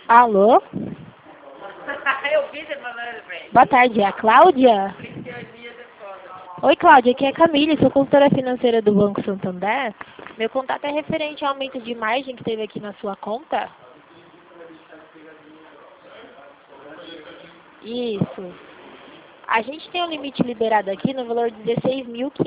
Alô? Eu vi você falando, velho. Boa tarde, é a Cláudia? Oi, Cláudia, aqui é a Camille, sou consultora financeira do Banco Santander. Meu contato é referente ao aumento de margem que teve aqui na sua conta. Isso. A gente tem um limite liberado aqui no valor de 16.500.